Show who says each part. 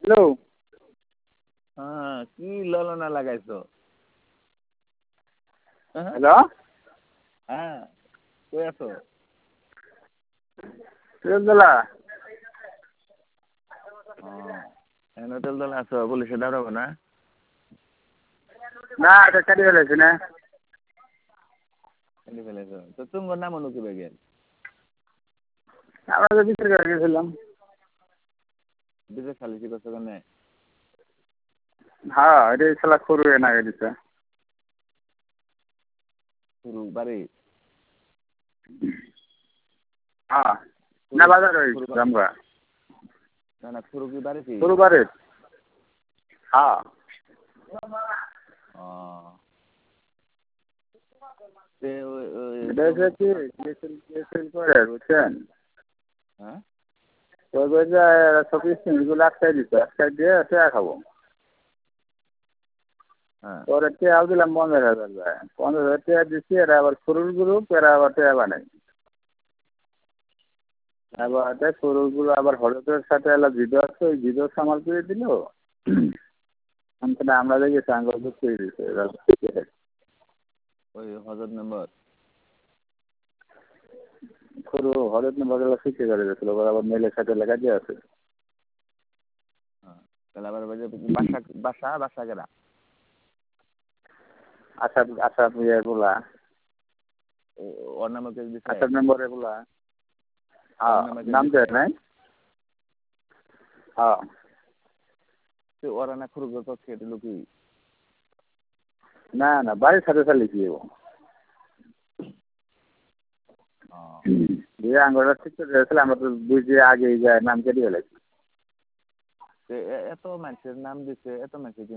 Speaker 1: Hello.
Speaker 2: হ্যাঁ, কি ললনা লাগাইছো?
Speaker 1: হ্যালো।
Speaker 2: হ্যাঁ, কই আছো?
Speaker 1: তেলতলা।
Speaker 2: এখন তেলতলা আছো, পুলিশে দাঁড়াবো না?
Speaker 1: না, এটা কাটি ফেলেছি না।
Speaker 2: কেটে ফেলেছো। তো তোমার নাম হলো কি বেগের?
Speaker 1: আমরা তো বিচার করে গেছিলাম।
Speaker 2: বিদেশ খালি কি করছো কেন?
Speaker 1: হ্যাঁ, এটা শালা করু না দিছে।
Speaker 2: শুরু বাড়ি?
Speaker 1: হ্যাঁ, না বাজার হয়েছে আমরা।
Speaker 2: না না, শুরু কি বাড়িতে?
Speaker 1: করু বাড়ি। হ্যাঁ। এটা হচ্ছে কি কেসেল করে বুঝছেন?
Speaker 2: হ্যাঁ?
Speaker 1: ওই যে চব্বিশ মিনিটগুলো আটকাই দিচ্ছে, আটকাই দিয়ে টেয়া খাবো।
Speaker 2: হ্যাঁ।
Speaker 1: পরে টেয়াও দিলাম 15,000 যায়। 15,000 টেয়া দিচ্ছি, এরা আবার ফুরুল গ্রুপ, এরা আবার টেয়া বানাই। এবার ফুরুলগুলো আবার হলুদের সাথে এলা ভিডিও আছে, ওই ভিডিও সামাল করে দিল। আমরা দেখেছি আঙ্গুল বুঝতে দিচ্ছে।
Speaker 2: ওই হজর নম্বর?
Speaker 1: পুরো হলুদ নম্বরগুলো শিখে করে দিয়েছিল, আবার মেলের সাথে লেখা দিয়ে আছে।
Speaker 2: তাহলে আবার বাসা বাসা বাসা কেনা?
Speaker 1: আসাদ আসাদ এগুলা
Speaker 2: ওর নামে কেস দিছে?
Speaker 1: আসাদ নম্বর এগুলা হ্যাঁ নাম দেয় নাই। হ্যাঁ,
Speaker 2: ওরা না খুব করছে এটা লোক
Speaker 1: না না বাড়ির সাথে চালিয়েছি যে আঙ্গুলটা ঠিক করে দিয়েছিল, আমরা তো বুঝে আগে যায় নাম কেটে ফেলেছি।
Speaker 2: এত মানুষের নাম দিচ্ছে, এত মানুষের